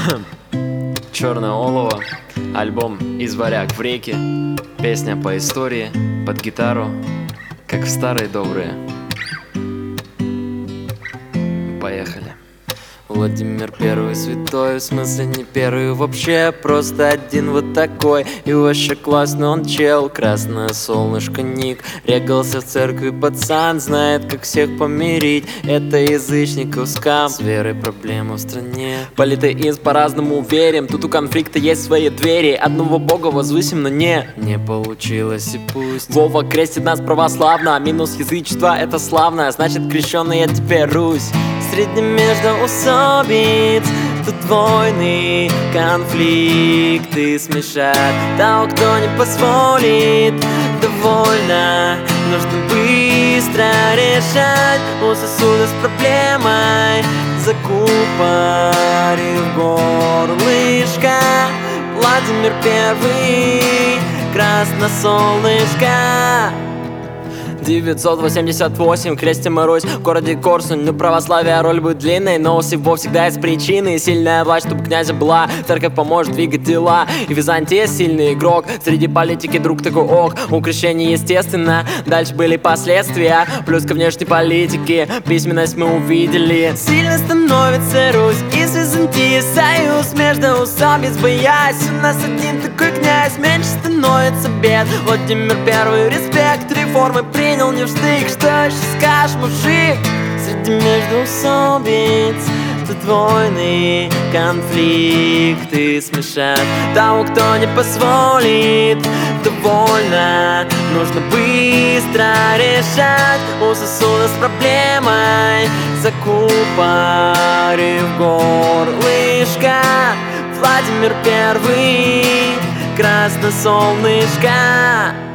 Черное олово, альбом «Из варяг в реки», песня по истории, под гитару, как в старые добрые. Поехали. Владимир Первый святой, в смысле не первый вообще, просто один вот такой. И вообще классный он чел, красное солнышко ник. Регался в церкви пацан, знает как всех помирить. Это язычников скам, с верой проблемы в стране. Политеизм по-разному верим, тут у конфликта есть свои двери. Одного бога возвысим, но не получилось и пусть. Вова крестит нас православно, минус язычество это славно, значит крещеный я теперь Русь. Среди междоусобиц тут войны, конфликты смешать того, кто не позволит. Довольно, нужно быстро решать. У сосуда с проблемой закупорив горлышко. Владимир Первый, красное солнышко. 988, крестим мы Русь в городе Корсунь. Ну, православие роль будет длинной, но у всего всегда есть причины. Сильная власть, чтобы князя была, церковь поможет двигать дела. И Византия сильный игрок, среди политики друг такой ох. У крещения естественно, дальше были последствия. Плюс ко внешней политике, письменность мы увидели. Сильно становится Русь, и с Византией союз. Междоусобиц боясь, у нас один такой князь. Меньше становится бед, Владимир Первый респект. Реформы принял не в штык, что еще скажешь, мужик? Среди междоусобиц тут войны, конфликты смешать того, кто не позволит. Довольно, нужно быстро решать. У сосуда с проблемой закупорив горлышко. Владимир Первый, красное солнышко.